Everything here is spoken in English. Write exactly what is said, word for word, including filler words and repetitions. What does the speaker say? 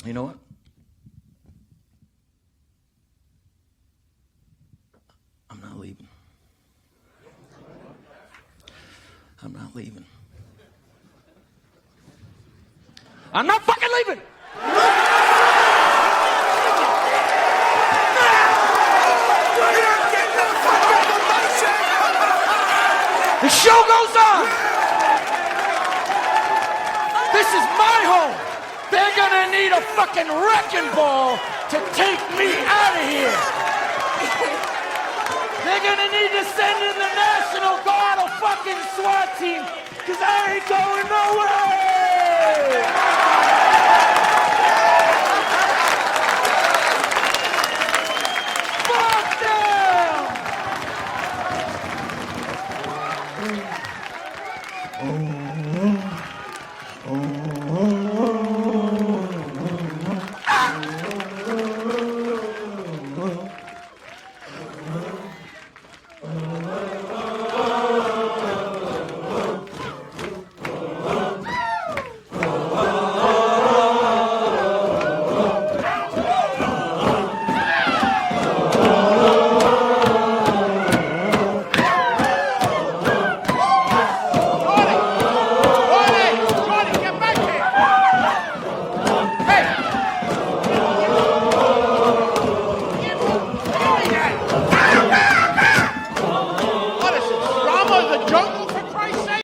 You know what? I'm not leaving. I'm not leaving. I'm not fucking leaving! The show goes on! This is my home! They're gonna need a fucking wrecking ball to take me out of here! They're gonna need to send in the National Guard or fucking SWAT team, cause I ain't going nowhere! Fuck them! Oh.